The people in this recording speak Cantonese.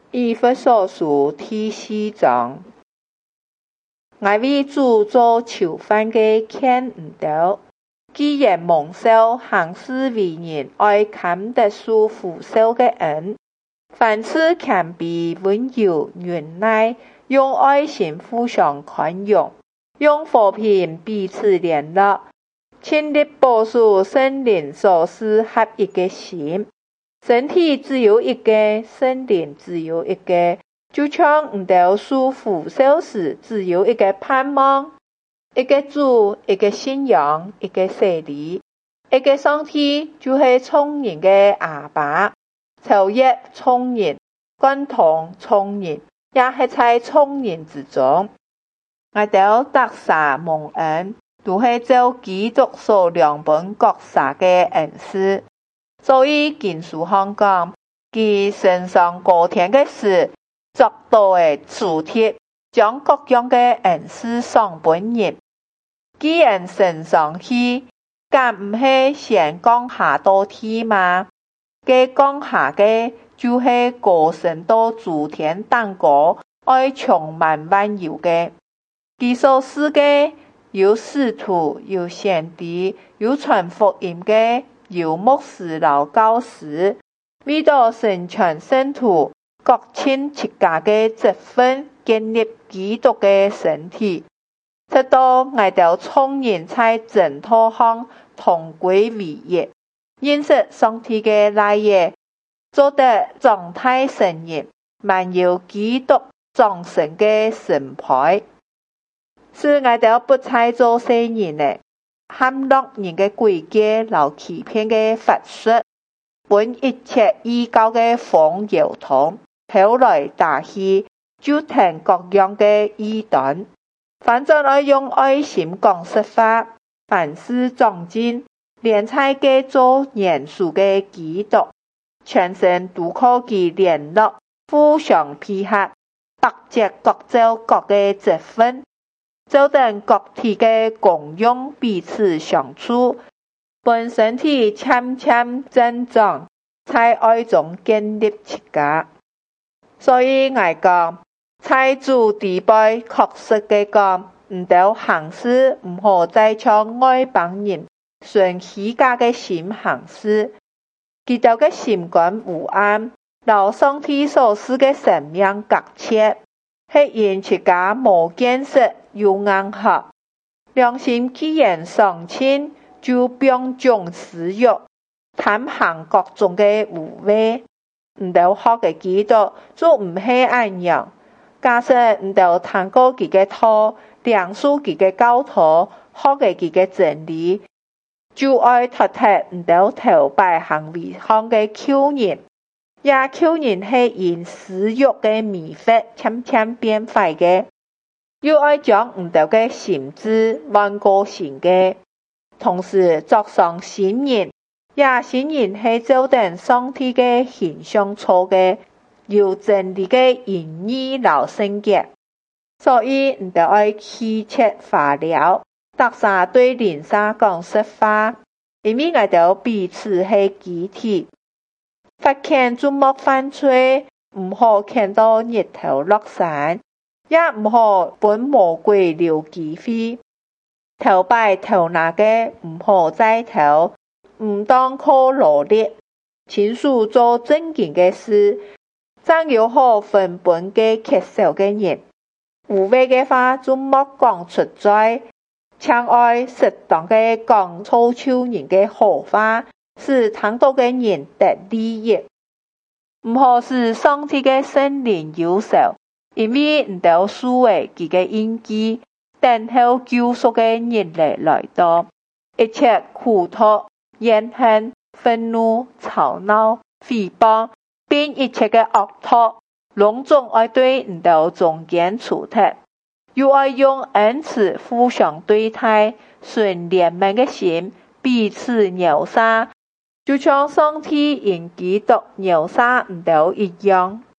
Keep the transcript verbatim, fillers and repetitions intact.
以弗所書第四章，我為主做囚犯嘅勸唔到，既然蒙受行事為人愛感得受父受嘅恩，凡事謙卑溫柔忍耐，用愛心互相寬容，用和平彼此聯絡，盡力保守聖靈所賜合一嘅心。身體只有一個，聖靈只有一個，就像唔到受苦受時只有一個盼望，一個主，一個信仰，一個洗禮，一個上帝就是眾人嘅阿爸，超越眾人，貫通眾人，也係在眾人之中。我哋得撒蒙恩，都係照基督所量本各撒嘅恩賜。所以經書上講，佢身上高天嘅事，作道嘅主貼，將各樣嘅恩賜賞本人。既然身上去，敢唔係先降下到地嗎？嘅降下嘅就係高升到諸天等高，愛充滿萬有嘅。佢所施嘅有使徒，有先知，有傳福音嘅。有牧師老教師，為咗成全聖徒，各盡自家嘅職分，建立基督嘅身體，直到我哋眾人在正道上同歸為一，認識上帝嘅愛意，做得狀態成人，滿有基督掌聲嘅審判，是我哋不再做世人咧。陷落人嘅詭計，留欺騙嘅法術，本一切異教嘅風搖動，後來打去就聽各樣嘅異端。反正愛用愛心講實話，凡事長進，連在嘅做嚴肅嘅基督，全身都靠其聯絡，互相配合，百節各照各嘅職分。就等各體嘅功用彼此相處，本身體漸漸增長，在愛中建立自家。所以我講，在主地位確實嘅講，唔到行事唔好再像外邦人順虛假嘅心行事，佢哋嘅心肝有暗，留上帝所賜嘅生命隔切，係因自家無見識。有硬殼，良心既然喪親，就變種私欲，貪行各種嘅污穢。唔到學嘅基督，就唔係安樣。假設唔到聽過佢嘅道，領受佢嘅教導，學嘅佢嘅真理，就愛脫脫唔到頭擺行為上嘅求人，也求人係因私欲嘅迷惑，漸漸變壞嘅。又愛將唔到嘅心智換過新嘅，同時作上新人，也新人係照等上帝嘅形象錯嘅，有真理嘅言語留聖潔。所以唔到愛棄切化療，特撒對鄰舍講實話，因為我哋彼此係集體，發現注目犯罪，唔好看到日頭落山。也唔好本魔鬼留機會，頭擺頭拿嘅唔好再頭，唔當靠勞力，親屬做正經嘅事，真有好分本嘅缺少嘅人，無謂嘅話就莫講出來，請愛適當嘅講造就人嘅好話，使聽到嘅人得利益，唔好使上帝嘅聖靈憂愁。因為唔到數位佢嘅印記，等候救贖嘅日嚟來到，一切苦毒、怨恨、憤怒、吵鬧、誹謗，並一切嘅惡毒，攏總愛對唔到中間除脫，又愛用恩慈互相對待，順憐憫嘅心彼此饒恕，就像上帝因基督饒恕唔到一樣。